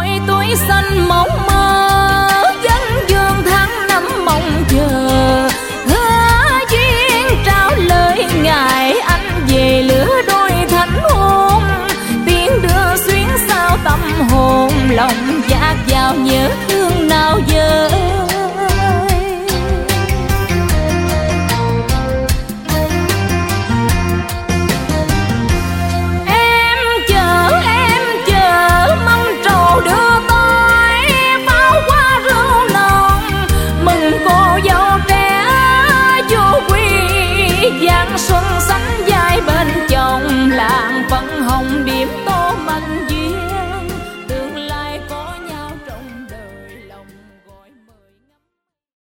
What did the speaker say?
ôi tuổi xanh mộng mơ, dân dương tháng năm mong chờ. Hứa duyên trao lời ngài, anh về lứa đôi thánh hôn. Tiếng đưa xuyến sao tâm hồn, lòng dạt vào nhớ